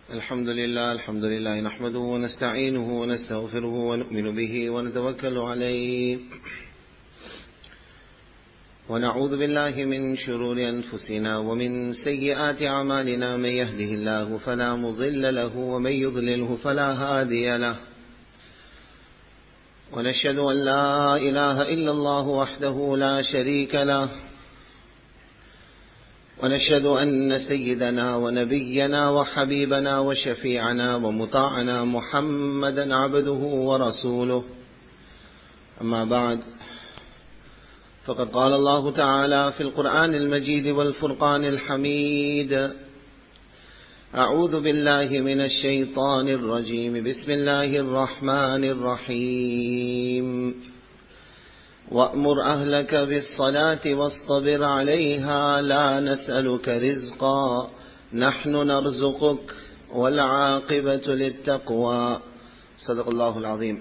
الحمد لله نحمده ونستعينه ونستغفره ونؤمن به ونتوكل عليه ونعوذ بالله من شرور أنفسنا ومن سيئات أعمالنا. من يهده الله فلا مضل له ومن يضلله فلا هادي له، ونشهد أن لا إله إلا الله وحده لا شريك له، ونشهد أن سيدنا ونبينا وحبيبنا وشفيعنا ومطاعنا محمدا عبده ورسوله. أما بعد، فقد قال الله تعالى في القرآن المجيد والفرقان الحميد: أعوذ بالله من الشيطان الرجيم. بسم الله الرحمن الرحيم. وأمر أهلك بالصلاة واصطبر عليها لا نسألك رزقا نحن نرزقك والعاقبة للتقوى. صدق الله العظيم.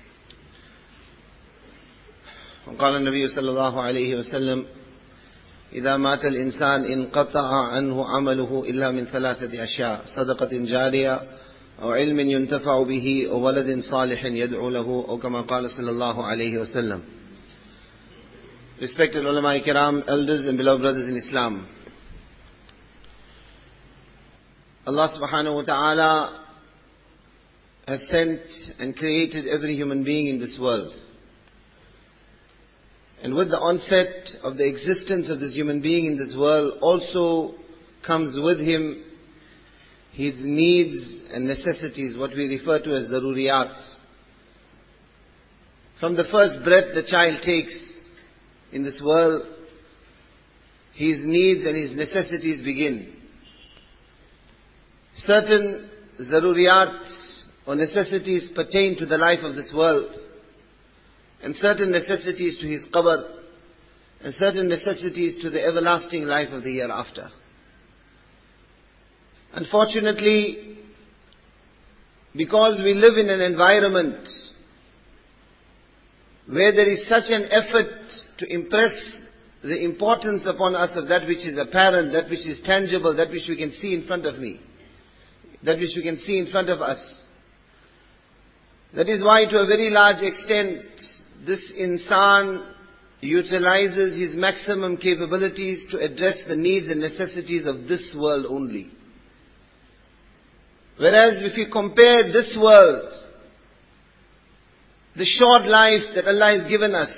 وقال النبي صلى الله عليه وسلم: إذا مات الإنسان انقطع عنه عمله إلا من ثلاثة أشياء: صدقة جارية أو علم ينتفع به أو ولد صالح يدعو له، أو كما قال صلى الله عليه وسلم. Respected ulama kiram, elders and beloved brothers in Islam, Allah subhanahu wa ta'ala has sent and created every human being in this world. And with the onset of the existence of this human being in this world also comes with him his needs and necessities, what we refer to as zaruriyat. From the first breath the child takes in this world, his needs and his necessities begin. Certain zaruriyat or necessities pertain to the life of this world, and certain necessities to his qabr, and certain necessities to the everlasting life of the hereafter. Unfortunately, because we live in an environment where there is such an effort to impress the importance upon us of that which is apparent, that which is tangible, that which we can see in front of me, that which we can see in front of us. That is why, to a very large extent, this insan utilizes his maximum capabilities to address the needs and necessities of this world only. Whereas if you compare this world, the short life that Allah has given us,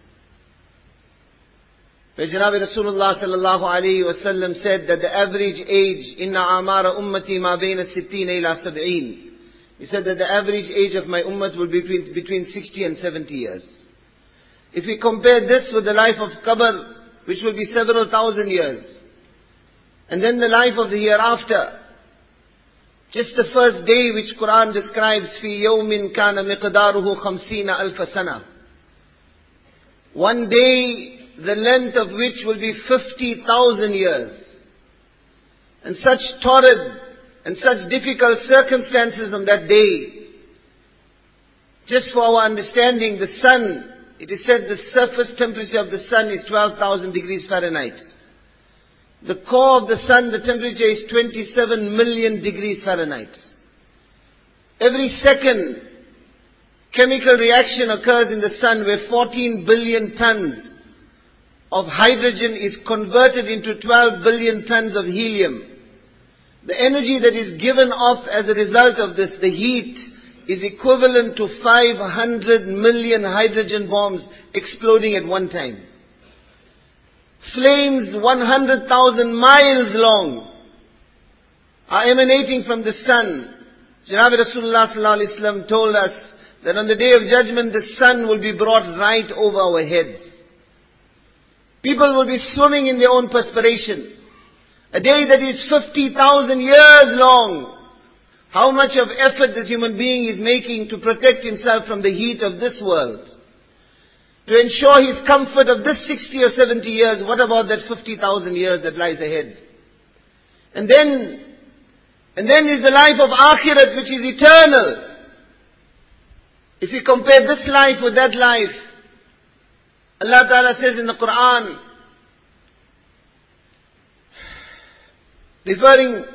where Janabi Rasulullah sallallahu alayhi wa sallam said that the average age, inna amara ummati ma bayna sitteen ila sab'een. He said that the average age of my ummah will be between 60 and 70 years. If we compare this with the life of qabr, which will be several thousand years, and then the life of the hereafter, just the first day which Quran describes, fi yawmin kana miqdaruhu 50 alf sana. One day, the length of which will be 50,000 years. And such torrid and such difficult circumstances on that day. Just for our understanding, the sun, it is said the surface temperature of the sun is 12,000 degrees Fahrenheit. The core of the sun, the temperature is 27 million degrees Fahrenheit. Every second, chemical reaction occurs in the sun where 14 billion tons of hydrogen is converted into 12 billion tons of helium. The energy that is given off as a result of this, the heat, is equivalent to 500 million hydrogen bombs exploding at one time. Flames 100,000 miles long are emanating from the sun. Janabi Rasulullah sallallahu alaihi wasallam told us that on the day of judgment the sun will be brought right over our heads. People will be swimming in their own perspiration. A day that is 50,000 years long. How much of effort this human being is making to protect himself from the heat of this world, to ensure his comfort of this 60 or 70 years, what about that 50,000 years that lies ahead? And then is the life of Akhirat, which is eternal. If you compare this life with that life, Allah Ta'ala says in the Quran, referring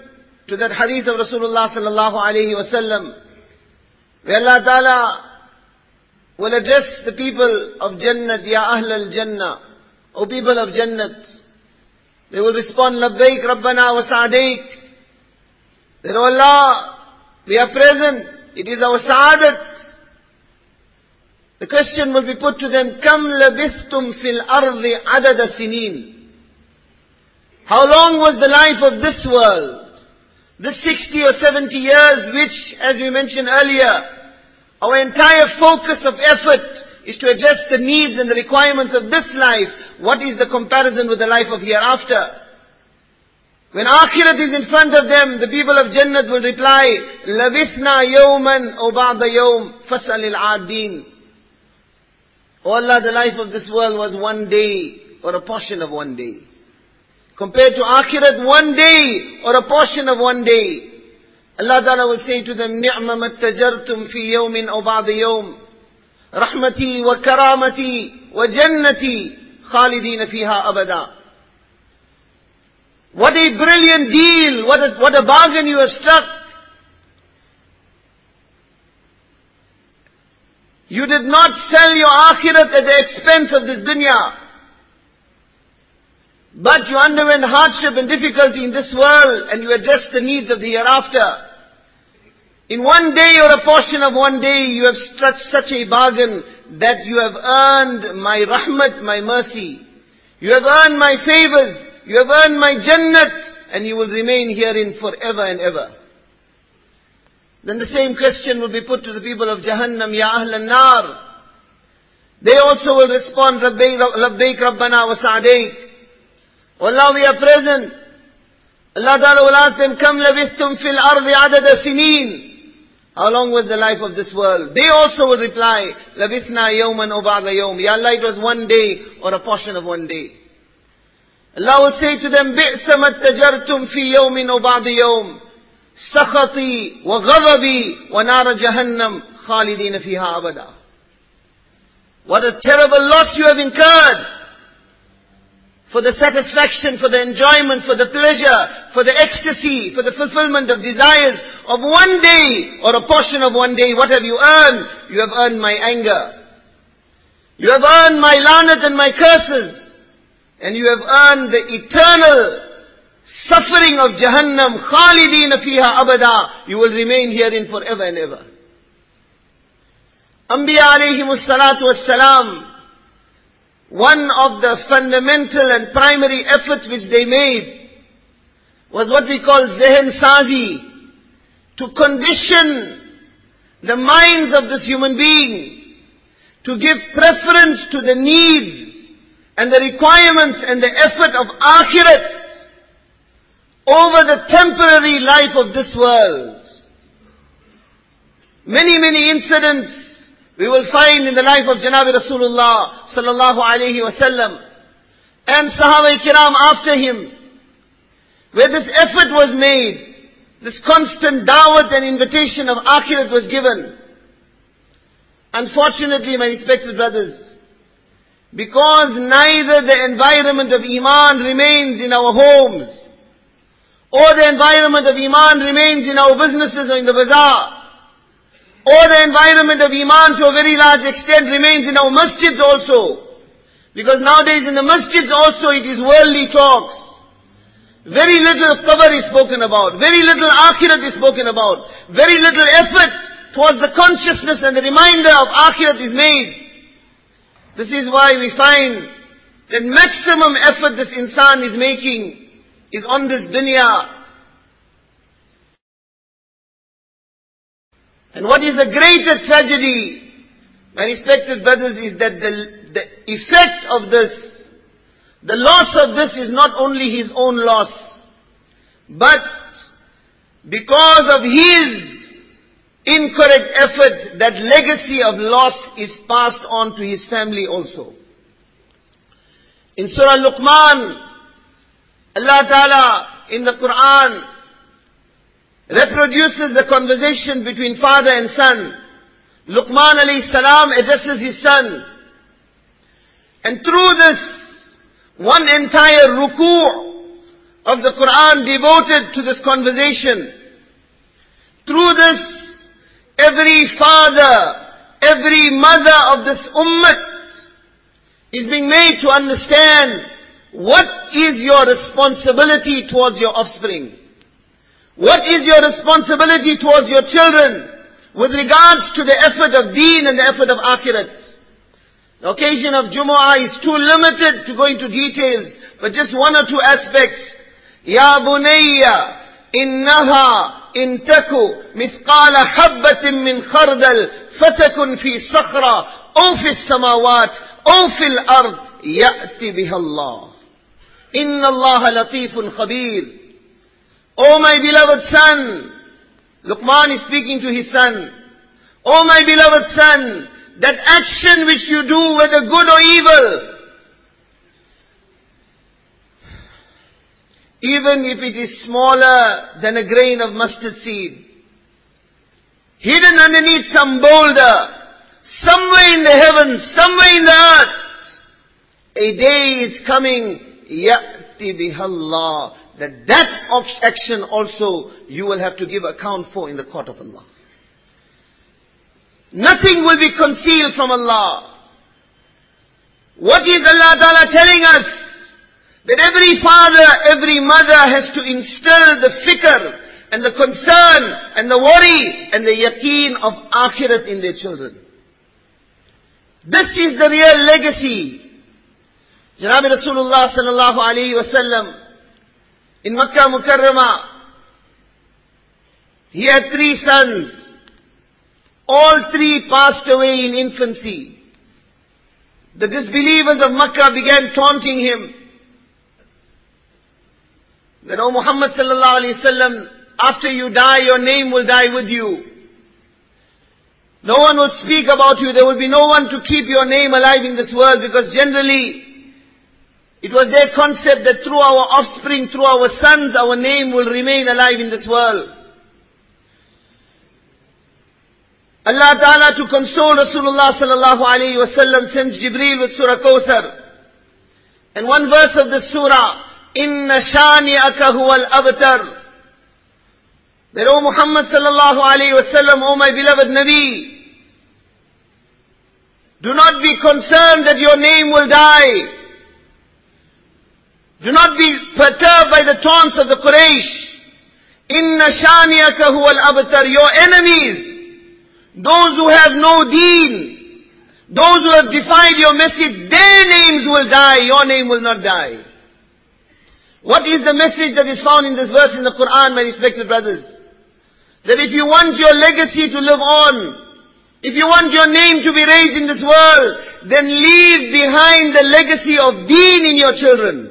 to that hadith of Rasulullah sallallahu alayhi wa sallam, where Allah Ta'ala will address the people of Jannat, Ya Ahl al-Jannah, O people of Jannat. They will respond, Labbaik Rabbana wa Sa'adaik. That, O Allah, we are present. It is our Sa'adat. The question will be put to them, Kam labithtum fil ardi adada sinin. How long was the life of this world? This 60 or 70 years which, as we mentioned earlier, our entire focus of effort is to address the needs and the requirements of this life. What is the comparison with the life of hereafter? When Akhirat is in front of them, the people of Jannat will reply, Labithna yawman o ba'da yawm fas'alil adin. Oh Allah, the life of this world was one day or a portion of one day. Compared to Akhirat, one day or a portion of one day. Allah Ta'ala will say to them, Ni'ma mattajartum fi yawmin aw ba'da yawm. Rahmati wa karamati wa jannati khalidina fiha abada. What a brilliant deal, what a bargain you have struck. You did not sell your akhirat at the expense of this dunya. But you underwent hardship and difficulty in this world and you addressed the needs of the hereafter. In one day or a portion of one day, you have struck such a bargain that you have earned my rahmat, my mercy. You have earned my favors. You have earned my jannat. And you will remain herein forever and ever. Then the same question will be put to the people of Jahannam, Ya Ahl al-Nar. They also will respond, Labbaik Rabbana wa Sa'adaik. Allah, we are present. Allah Ta'ala will ask them, Kam labithtum fil ardi adada sinin. How long was the life of this world? They also will reply, Labithna yawman o ba'da yawm. Ya Allah, it was one day or a portion of one day. Allah will say to them, Bi'sa mattajartum fi yawmin o ba'da yawm. Sakhati wa ghadabi wa nara jahannam khalidina fiha abada. What a terrible loss you have incurred. For the satisfaction, for the enjoyment, for the pleasure, for the ecstasy, for the fulfillment of desires of one day or a portion of one day. What have you earned? You have earned my anger. You have earned my lanat and my curses. And you have earned the eternal suffering of Jahannam. Khalidina fiha abada. You will remain herein forever and ever. Anbiya alayhimus salatu wassalam, one of the fundamental and primary efforts which they made was what we call Zehen Sazi, to condition the minds of this human being, to give preference to the needs and the requirements and the effort of Akhirat over the temporary life of this world. Many incidents we will find in the life of Janabi Rasulullah sallallahu alayhi wa sallam and Sahaba Kiram after him, where this effort was made, this constant da'wat and invitation of Akhirat was given. Unfortunately, my respected brothers, because neither the environment of Iman remains in our homes, or the environment of Iman remains in our businesses or in the bazaar, or the environment of Iman to a very large extent remains in our masjids also. Because nowadays in the masjids also it is worldly talks. Very little qabr is spoken about. Very little akhirat is spoken about. Very little effort towards the consciousness and the reminder of akhirat is made. This is why we find that maximum effort this insan is making is on this dunya. And what is a greater tragedy, my respected brothers, is that the effect of this, the loss of this is not only his own loss, but because of his incorrect effort, that legacy of loss is passed on to his family also. In Surah Luqman, Allah Ta'ala in the Quran reproduces the conversation between father and son. Luqman alayhi salam addresses his son. And through this, one entire ruku', of the Quran devoted to this conversation. Through this, every father, every mother of this ummah is being made to understand what is your responsibility towards your offspring. What is your responsibility towards your children with regards to the effort of deen and the effort of akhirat. The occasion of Jumu'ah is too limited to go into details, but just one or two aspects. Ya bunayya, innaha in taku mithqala habbatin min khardal fatakun fi sakhra aw fi samawat aw fil ard ya'ti biha Allah. Inna Allah latifun khabir. O my beloved son, Luqman is speaking to his son. O my beloved son, that action which you do, whether good or evil, even if it is smaller than a grain of mustard seed, hidden underneath some boulder, somewhere in the heavens, somewhere in the earth, a day is coming, ya'ti bihallah, that action also you will have to give account for in the court of Allah. Nothing will be concealed from Allah. What is Allah Ta'ala telling us? That every father, every mother has to instill the fikr and the concern and the worry and the yaqeen of akhirat in their children. This is the real legacy. Janabi Rasulullah sallallahu alayhi wa sallam, in Makkah Mukarramah, he had 3 sons. All 3 passed away in infancy. The disbelievers of Makkah began taunting him. That, O Muhammad sallallahu alayhi wasallam, after you die, your name will die with you. No one would speak about you. There will be no one to keep your name alive in this world, because generally it was their concept that through our offspring, through our sons, our name will remain alive in this world. Allah Ta'ala, to console Rasulullah sallallahu alayhi wa sallam, sends Jibreel with Surah Kawthar. And one verse of this surah, Inna shani'aka huwal abtar. That, O Muhammad sallallahu alayhi wa sallam, O my beloved Nabi, do not be concerned that your name will die. Do not be perturbed by the taunts of the Quraysh. Inna shani'aka huwal abtar. Your enemies, those who have no deen, those who have defied your message, their names will die, your name will not die. What is the message that is found in this verse in the Quran, my respected brothers? That if you want your legacy to live on, if you want your name to be raised in this world, then leave behind the legacy of deen in your children.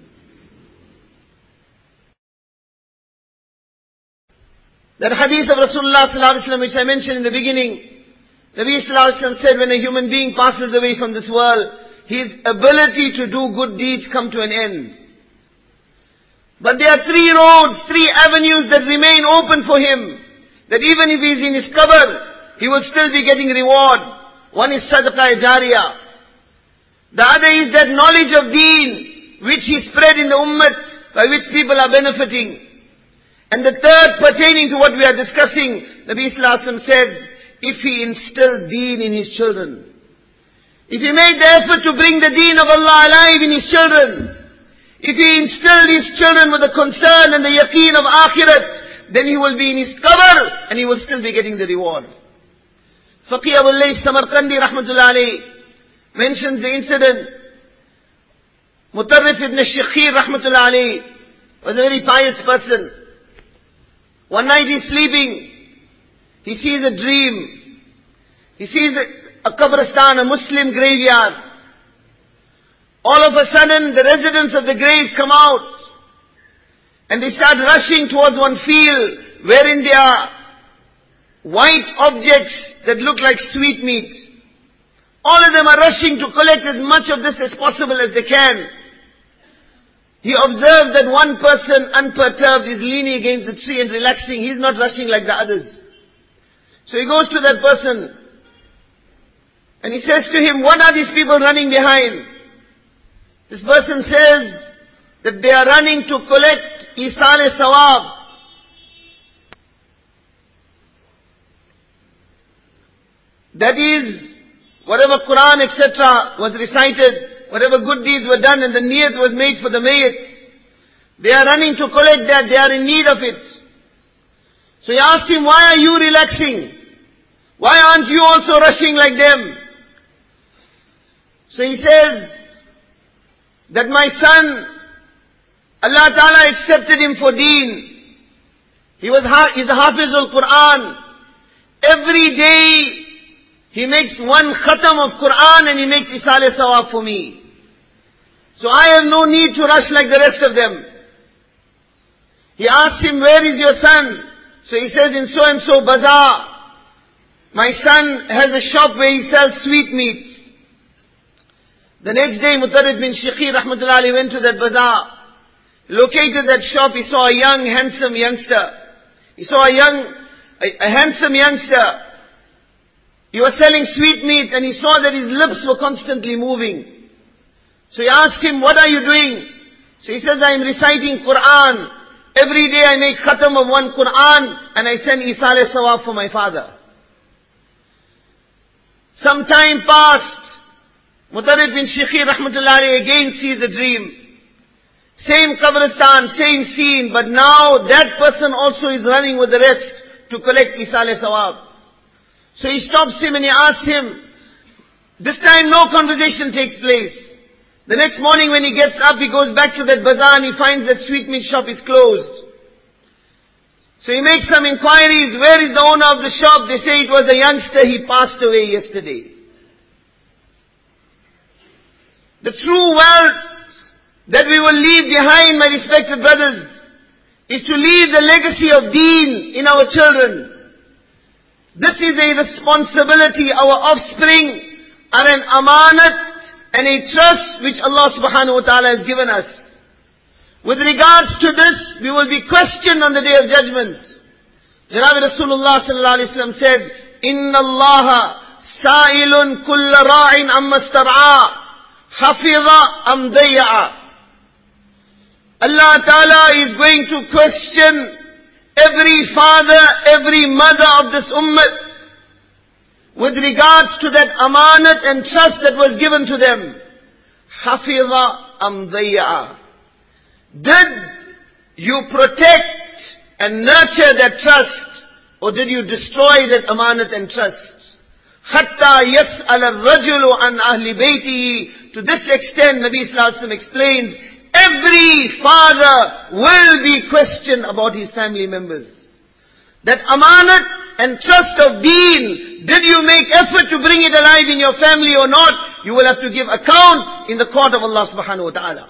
That hadith of Rasulullah sallallahu alaihi wasallam which I mentioned in the beginning, Nabi sallallahu alaihi wasallam said, when a human being passes away from this world, his ability to do good deeds come to an end. But there are 3 roads, 3 avenues that remain open for him. That even if he is in his qabr, he will still be getting reward. One is sadaqah jariyah. The other is that knowledge of deen, which he spread in the ummah, by which people are benefiting. And the third, pertaining to what we are discussing, Nabi sallallahu alaihi wasallam said, if he instilled deen in his children, if he made the effort to bring the deen of Allah alive in his children, if he instilled his children with the concern and the yaqeen of akhirat, then he will be in his qabr and he will still be getting the reward. Faqih Abul Lays Samarkandi rahmatullah alayhi mentions the incident. Mutarrif ibn Shikhir rahmatullah alayhi was a very pious person. One night he's sleeping. He sees a dream. He sees a qabristan, a Muslim graveyard. All of a sudden, the residents of the grave come out. And they start rushing towards one field wherein there are white objects that look like sweetmeat. All of them are rushing to collect as much of this as possible as they can. He observed that one person, unperturbed, is leaning against the tree and relaxing. He's not rushing like the others. So he goes to that person and he says to him, what are these people running behind? This person says, that they are running to collect Isal Sawab. That is, whatever Quran etc. was recited, whatever good deeds were done and the niyat was made for the mayyit, they are running to collect that, they are in need of it. So he asked him, why are you relaxing? Why aren't you also rushing like them? So he says that my son, Allah Ta'ala accepted him for deen. He's a Hafiz al-Quran. Every day he makes one khatam of Quran and he makes Isal Sawab for me. So I have no need to rush like the rest of them. He asked him, where is your son? So he says, in so and so bazaar. My son has a shop where he sells sweetmeats. The next day, Mutarrif bin Shikhir rahmatullahi alayhi went to that bazaar. Located that shop, he saw a young, handsome youngster. He saw a handsome youngster. He was selling sweetmeats and he saw that his lips were constantly moving. So he asked him, what are you doing? So he says, I am reciting Quran. Every day I make khatam of one Quran and I send Isal Sawab for my father. Some time passed. Mutarrif bin Shikhir rahmatullahi again sees a dream. Same qabristan, same scene, but now that person also is running with the rest to collect Isal Sawab. So he stops him and he asks him, this time no conversation takes place. The next morning when he gets up, he goes back to that bazaar and he finds that sweetmeat shop is closed. So he makes some inquiries, where is the owner of the shop? They say it was a youngster, he passed away yesterday. The true wealth that we will leave behind, my respected brothers, is to leave the legacy of deen in our children. This is a responsibility. Our offspring are an amanat and a trust which Allah subhanahu wa ta'ala has given us. With regards to this, we will be questioned on the Day of Judgment. Janab Rasulullah sallallahu alayhi wa sallam said, Inna Allah sa'ilun kulla ra'in amma star'a, hafiza am dayya'a. Allah Ta'ala is going to question every father, every mother of this ummah with regards to that amanat and trust that was given to them. Hafiza am dayya'a. Did you protect and nurture that trust, or did you destroy that amanat and trust? Hatta yas'al ar-rajulu an ahli baytihi. To this extent, Nabi Sallallahu Alaihi Wasallam explains, every father will be questioned about his family members. That amanat and trust of deen, did you make effort to bring it alive in your family or not? You will have to give account in the court of Allah subhanahu wa ta'ala.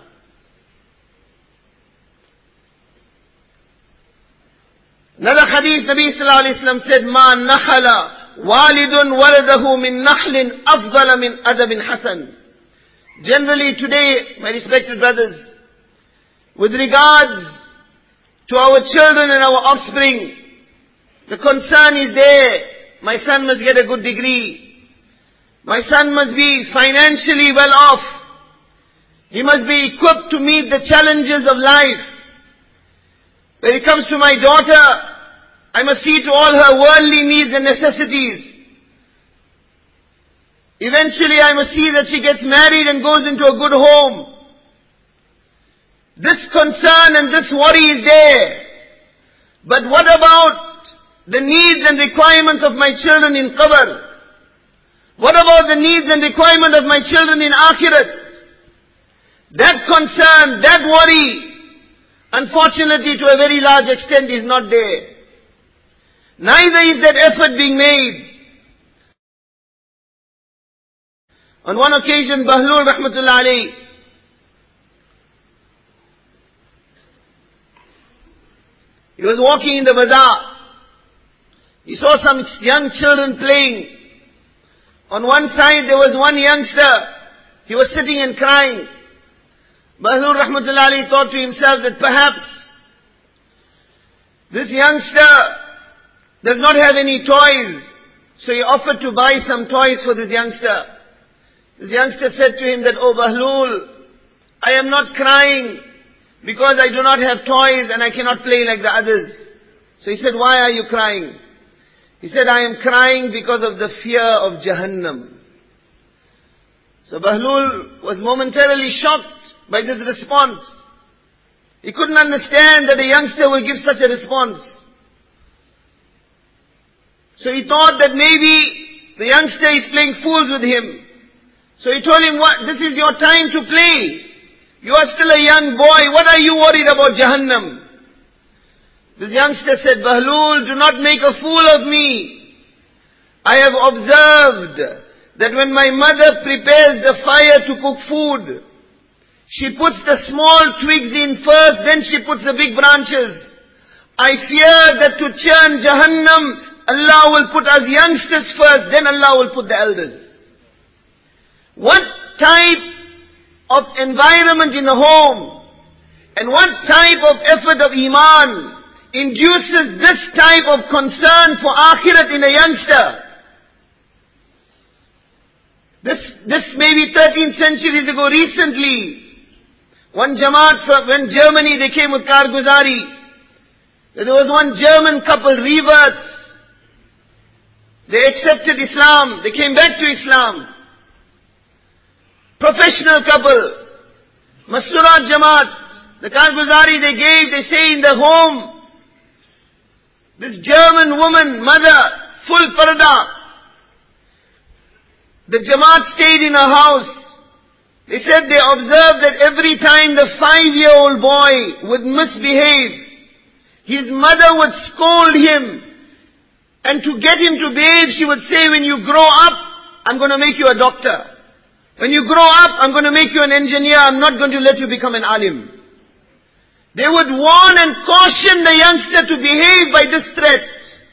Another hadith, Nabi Sallallahu Alaihi Wasallam said, Ma nakhala walidun waladahu min nakhlin afdala min adabin hasan. Generally today, my respected brothers, with regards to our children and our offspring, the concern is there. My son must get a good degree. My son must be financially well off. He must be equipped to meet the challenges of life. When it comes to my daughter, I must see to all her worldly needs and necessities. Eventually I must see that she gets married and goes into a good home. This concern and this worry is there. But what about the needs and requirements of my children in qabr? What about the needs and requirement of my children in akhirat? That concern, that worry, unfortunately to a very large extent is not there. Neither is that effort being made. On one occasion, Bahlul rahmatullah alayhi, he was walking in the bazaar. He saw some young children playing. On one side there was one youngster. He was sitting and crying. Bahlul rahmatullah alayhi thought to himself that perhaps this youngster does not have any toys. So he offered to buy some toys for this youngster. This youngster said to him that, Oh Bahlul, I am not crying. because I do not have toys and I cannot play like the others. So he said, why are you crying? He said, I am crying because of the fear of Jahannam. So Bahlul was momentarily shocked by this response. He couldn't understand that a youngster will give such a response. So he thought that maybe the youngster is playing fools with him. So he told him, "What? This is your time to play. You are still a young boy. What are you worried about Jahannam?" This youngster said, "Bahlul, do not make a fool of me. I have observed that when my mother prepares the fire to cook food, she puts the small twigs in first, then she puts the big branches. I fear that to churn Jahannam, Allah will put us youngsters first, then Allah will put the elders." What type of environment in the home and what type of effort of Iman induces this type of concern for Akhirat in a youngster? This maybe 13 centuries ago, recently, one Jamaat when Germany, they came with Karguzari. There was one German couple, reverts. They accepted Islam. They came back to Islam. Professional couple. Masturat Jamaat. The Karguzari they say in the home. This German woman, mother, full parda. The Jamaat stayed in her house. They said they observed that every time the 5-year-old boy would misbehave, his mother would scold him. And to get him to behave, she would say, when you grow up, I'm going to make you a doctor. When you grow up, I'm going to make you an engineer. I'm not going to let you become an alim. They would warn and caution the youngster to behave by this threat.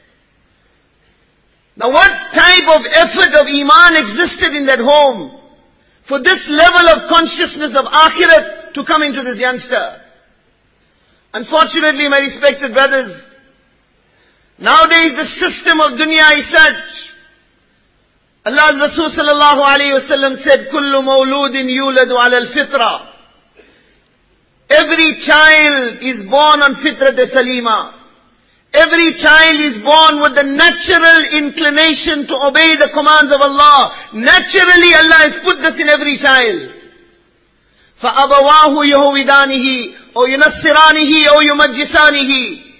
Now what type of effort of Iman existed in that home for this level of consciousness of Akhirat to come into this youngster? Unfortunately, my respected brothers, nowadays the system of dunya is such. Allah's Rasul sallallahu alayhi wa sallam said, "Kullu mawludin yuladu ala al-fitra." Every child is born on fitrat salima. Every child is born with the natural inclination to obey the commands of Allah. Naturally, Allah has put this in every child. فَأَبَوَاهُ يَهُوِدَانِهِ أَوْ يُنَصِّرَانِهِ أَوْ يُمَجِّسَانِهِ.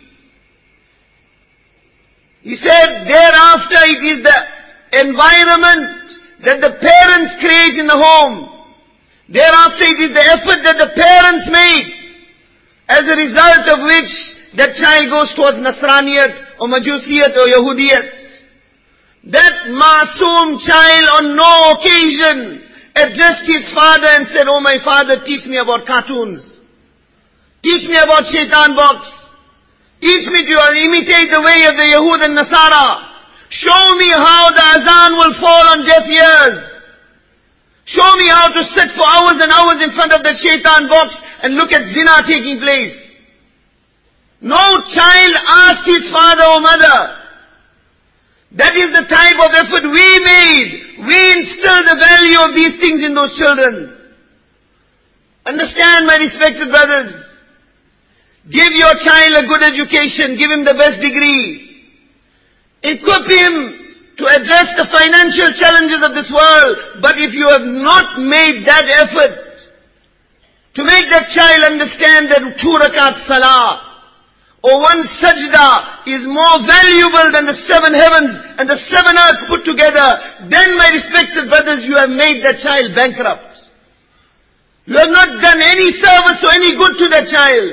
He said, thereafter it is the environment that the parents create in the home. Thereafter it is the effort that the parents make, as a result of which that child goes towards Nasraniyat or Majusiyat or Yahudiyat. That masoom child on no occasion addressed his father and said, "Oh my father, teach me about cartoons. Teach me about shaitan box. Teach me to imitate the way of the Yahud and Nasara. Show me how the azan will fall on deaf ears. Show me how to sit for hours and hours in front of the shaitan box and look at zina taking place." No child asked his father or mother. That is the type of effort we made. We instilled the value of these things in those children. Understand, my respected brothers. Give your child a good education. Give him the best degree. Equip him to address the financial challenges of this world. But if you have not made that effort to make that child understand that 2 rakat salah or 1 sajda is more valuable than the 7 heavens and the 7 earths put together, then my respected brothers, you have made that child bankrupt. You have not done any service or any good to that child.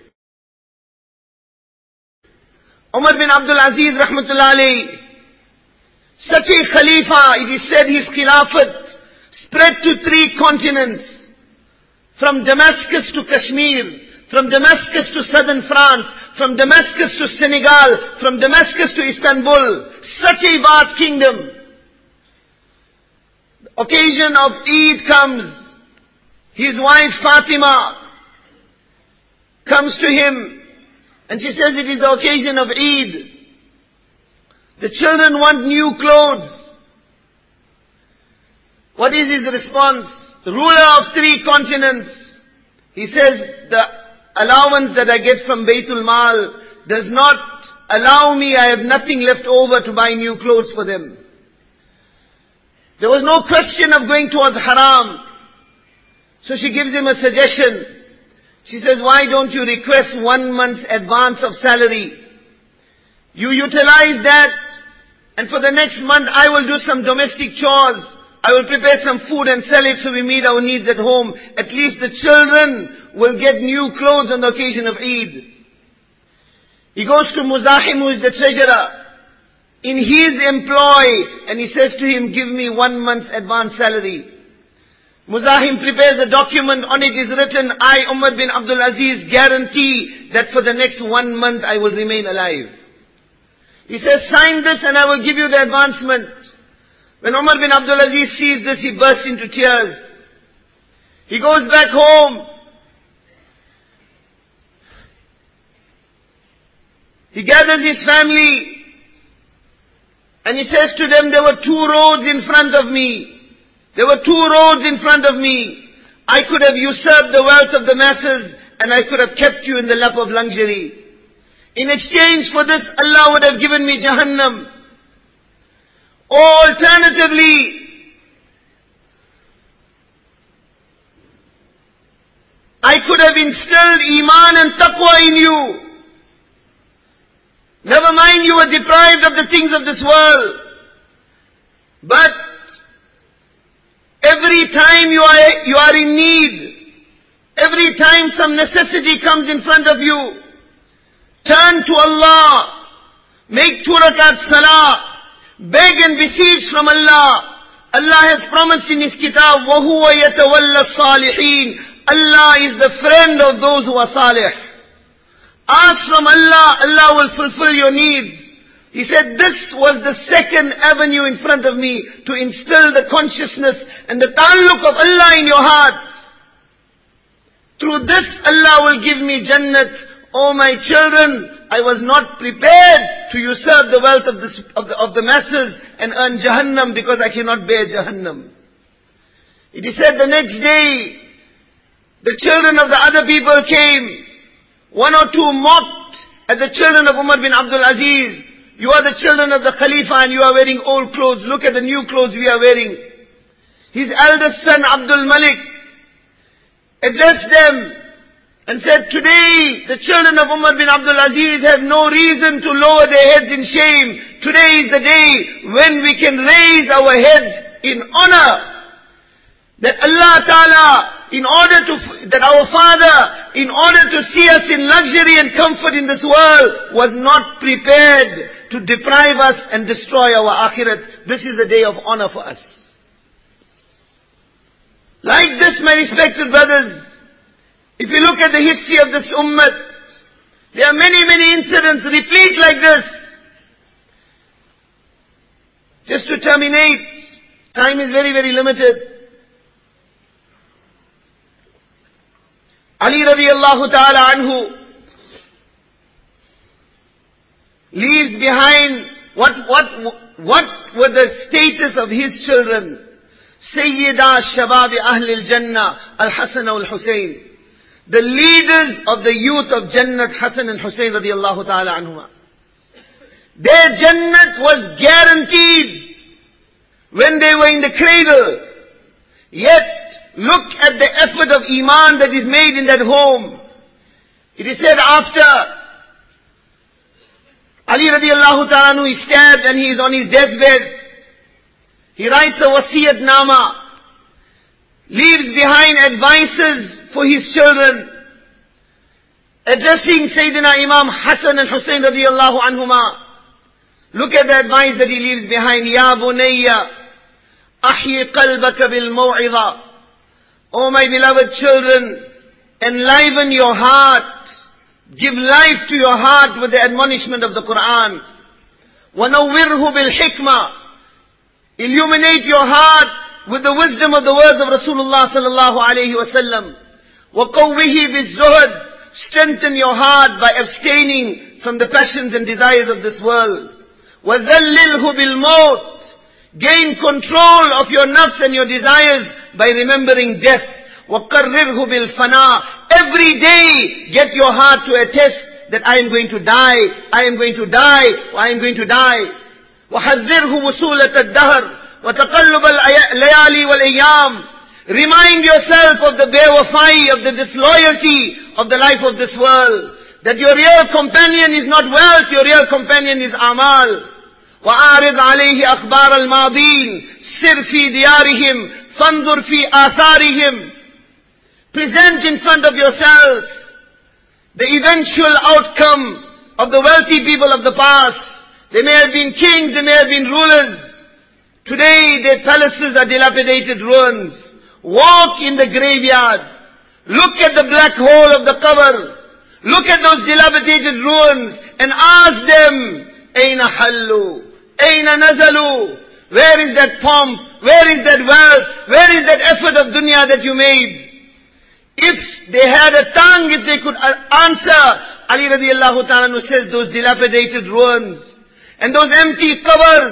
Umar bin Abdul Aziz rahmatullah alayhi, such a Khalifa, it is said his Khilafat spread to 3 continents, from Damascus to Kashmir, from Damascus to southern France, from Damascus to Senegal, from Damascus to Istanbul. Such a vast kingdom. The occasion of Eid comes. His wife Fatima comes to him and she says, it is the occasion of Eid. The children want new clothes. What is his response? The ruler of 3 continents. He says, the allowance that I get from Baytul Mal does not allow me, I have nothing left over to buy new clothes for them. There was no question of going towards haram. So she gives him a suggestion. She says, why don't you request 1 month's advance of salary? You utilize that, and for the next month I will do some domestic chores. I will prepare some food and sell it so we meet our needs at home. At least the children will get new clothes on the occasion of Eid. He goes to Muzahim, who is the treasurer, in his employ, and he says to him, give me 1 month's advance salary. Muzahim prepares a document, on it is written, I, Umar bin Abdul Aziz, guarantee that for the next 1 month I will remain alive. He says, sign this and I will give you the advancement. When Umar bin Abdul Aziz sees this, he bursts into tears. He goes back home. He gathers his family and he says to them, there were 2 roads in front of me. There were 2 roads in front of me. I could have usurped the wealth of the masses and I could have kept you in the lap of luxury. In exchange for this, Allah would have given me Jahannam. Or alternatively, I could have instilled Iman and Taqwa in you. Never mind, you were deprived of the things of this world. But every time you are in need, every time some necessity comes in front of you, turn to Allah, make 2 rakat salah, beg and beseech from Allah. Allah has promised in His kitab, وَهُوَ يَتَوَلَّى الصَّالِحِينَ. Allah is the friend of those who are salih. Ask from Allah, Allah will fulfill your needs. He said, this was the second avenue in front of me to instill the consciousness and the ta'alluq of Allah in your hearts. Through this, Allah will give me Jannat. Oh my children, I was not prepared to usurp the wealth of the masses and earn Jahannam because I cannot bear Jahannam. It is said the next day, the children of the other people came. 1 or 2 mocked at the children of Umar bin Abdul Aziz. You are the children of the Khalifa and you are wearing old clothes. Look at the new clothes we are wearing. His eldest son, Abdul Malik, addressed them and said, today the children of Umar bin Abdul Aziz have no reason to lower their heads in shame. Today is the day when we can raise our heads in honor. That Allah Ta'ala, that our Father, in order to see us in luxury and comfort in this world, was not prepared to deprive us and destroy our akhirat. This is a day of honor for us. Like this, my respected brothers, if you look at the history of this ummah, there are many, many incidents replete like this. Just to terminate, time is very, very limited. Ali radiallahu ta'ala anhu leaves behind, what were the status of his children? Sayyida Shabab Ahl al-Jannah, Al-Hasan al-Husayn. The leaders of the youth of Jannat, Hasan and Husayn radiallahu ta'ala anhuma. Their Jannat was guaranteed when they were in the cradle. Yet, look at the effort of Iman that is made in that home. It is said after Ali radiallahu ta'ala is stabbed and he is on his deathbed, he writes a wasiyat nama, leaves behind advices for his children, addressing Sayyidina Imam Hasan and Husayn radiallahu anhuma. Look at the advice that he leaves behind. Ya bunayya, ahyi qalbaka bil maw'idha. Oh my beloved children, enliven your heart. Give life to your heart with the admonishment of the Quran. وَنَوِّرْهُ بِالْحِكْمَةِ. Illuminate your heart with the wisdom of the words of Rasulullah sallallahu alayhi wa sallam. وَقَوِّهِ بِالزُّهْدِ. Strengthen your heart by abstaining from the passions and desires of this world. وَذَلِّلْهُ بِالْمَوْتِ. Gain control of your nafs and your desires by remembering death. وَقَرِّرْهُ بِالْفَنَاءِ. Every day, get your heart to attest that I am going to die, I am going to die, I am going to die. وَحَذِّرْهُ وُسُولَةَ الدَّهْرِ وَتَقَلُّبَ اللَّيَالِي وَالْأَيَّامِ. Remind yourself of the bewafai, of the disloyalty of the life of this world. That your real companion is not wealth, your real companion is amal. وَأَعْرِضْ عَلَيْهِ أَخْبَارَ الْمَاضِينَ سِرْ فِي دِيَارِهِمْ فَانْظُرْ فِي آثَارِهِمْ. Present in front of yourself the eventual outcome of the wealthy people of the past. They may have been kings, they may have been rulers. Today their palaces are dilapidated ruins. Walk in the graveyard. Look at the black hole of the qabr. Look at those dilapidated ruins and ask them, أَيْنَ حَلُّوا أَيْنَ نَزَلُوا. Where is that pomp? Where is that wealth? Where is that effort of dunya that you made? If they had a tongue, if they could answer, Ali radiallahu ta'ala says those dilapidated ruins and those empty covers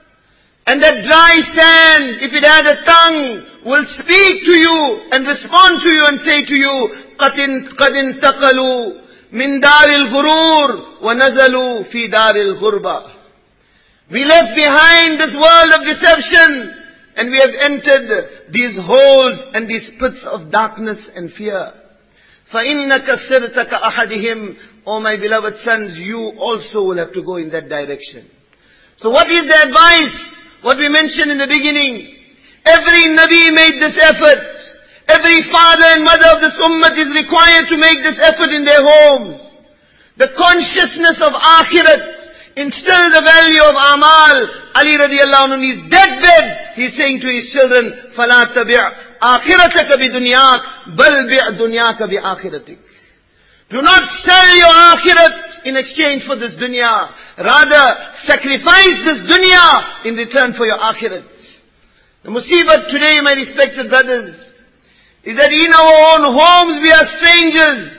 and that dry sand, if it had a tongue, will speak to you and respond to you and say to you, قَدْ انْتَقَلُوا مِنْ دَارِ الْغُرُورِ وَنَزَلُوا فِي دَارِ الْغُرْبَةِ. We left behind this world of deception and we have entered these holes and these pits of darkness and fear. فَإِنَّكَ سِرْتَ كَأَحَدِهِمْ. Oh my beloved sons, you also will have to go in that direction. So what is the advice? What we mentioned in the beginning. Every Nabi made this effort. Every father and mother of this ummah is required to make this effort in their homes. The consciousness of akhirat, instill the value of amal. Ali radiallahu anhu on his deathbed, he's saying to his children, فَلَا تَبِعْ آخِرَتَكَ بِدُنْيَاكَ بَلْ بِعْ دُنْيَاكَ بِآخِرَتِكَ. Do not sell your akhirat in exchange for this dunya. Rather, sacrifice this dunya in return for your akhirat. The musibat today, my respected brothers, is that in our own homes we are strangers.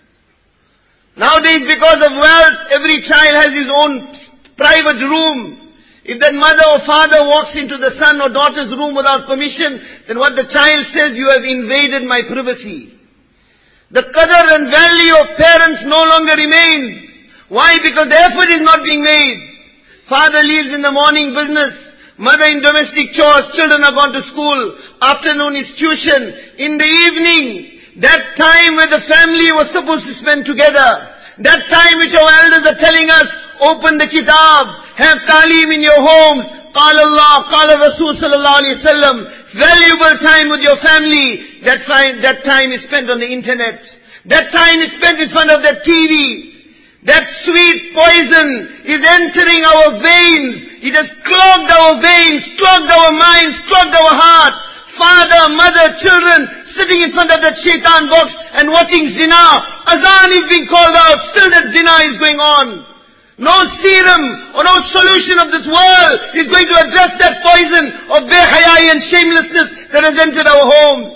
Nowadays, because of wealth, every child has his own private room. If that mother or father walks into the son or daughter's room without permission, then what the child says, you have invaded my privacy. The qadr and value of parents no longer remains. Why? Because the effort is not being made. Father leaves in the morning business, mother in domestic chores, children are gone to school, afternoon is tuition. In the evening, that time where the family was supposed to spend together, that time which our elders are telling us, open the kitab, have talim in your homes, قال Allah, قال Rasul sallallahu alayhi wa sallam, valuable time with your family. That time is spent on the internet. That time is spent in front of the TV. That sweet poison is entering our veins. It has clogged our veins, clogged our minds, clogged our hearts. Father, mother, children sitting in front of that shaitan box and watching zina. Azan is being called out, still that zina is going on. No serum or no solution of this world is going to address that poison of behayai and shamelessness that has entered our homes.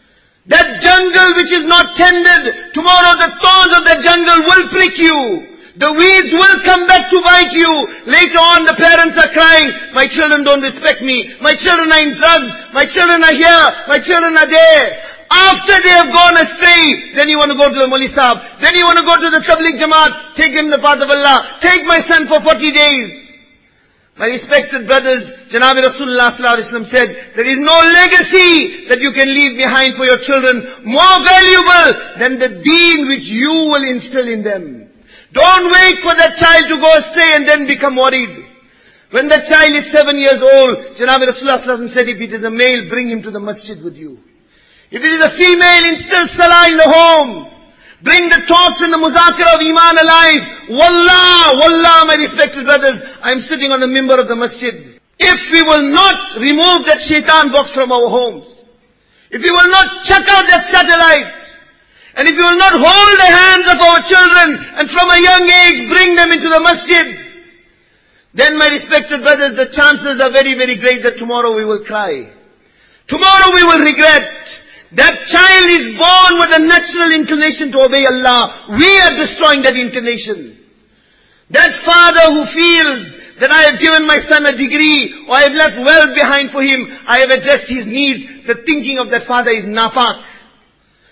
That jungle which is not tended, tomorrow the thorns of that jungle will prick you. The weeds will come back to bite you. Later on the parents are crying, my children don't respect me. My children are in drugs. My children are here. My children are there. After they have gone astray, then you want to go to the Mawli Sahib. Then you want to go to the Tabligh Jamaat. Take them the path of Allah. Take my son for 40 days. My respected brothers, Janabi Rasulullah sallallahu alaihi wasallam said, there is no legacy that you can leave behind for your children more valuable than the deen which you will instill in them. Don't wait for that child to go astray and then become worried. When that child is 7 years old, Janabi Rasulullah sallallahu alaihi wasallam said, if it is a male, bring him to the masjid with you. If it is a female, instill salah in the home. Bring the talks and the muzakara of iman alive. Wallah, my respected brothers, I'm sitting on the mimbar of the masjid. If we will not remove that shaitan box from our homes, if we will not chuck out that satellite, and if we will not hold the hands of our children and from a young age bring them into the masjid, then my respected brothers, the chances are very, very great that tomorrow we will cry. Tomorrow we will regret. That child is born with a natural inclination to obey Allah. We are destroying that inclination. That father who feels that I have given my son a degree or I have left wealth behind for him, I have addressed his needs, the thinking of that father is napak.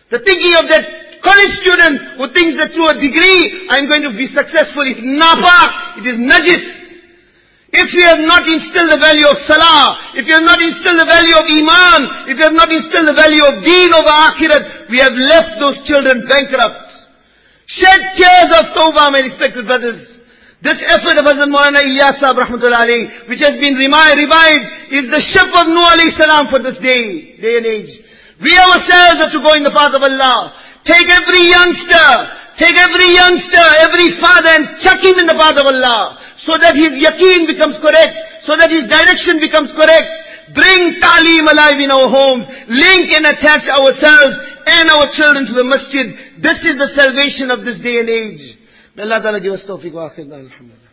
The thinking of that college student who thinks that through a degree, I'm going to be successful is napak, it is najis. If you have not instilled the value of salah, if you have not instilled the value of iman, if you have not instilled the value of deen over akhirat, we have left those children bankrupt. Shed tears of tawbah, my respected brothers. This effort of Hazrat Maulana Ilyas Sahib rahmatullah alayhi, which has been revived, is the ship of Nuh alayhi salam for this day and age. We ourselves have to go in the path of Allah. Take every youngster, every father and chuck him in the path of Allah, so that his yaqeen becomes correct, so that his direction becomes correct. Bring ta'aleem alive in our homes, link and attach ourselves and our children to the masjid. This is the salvation of this day and age. May Allah Ta'ala give us tawfiq wa akhir. Alhamdulillah.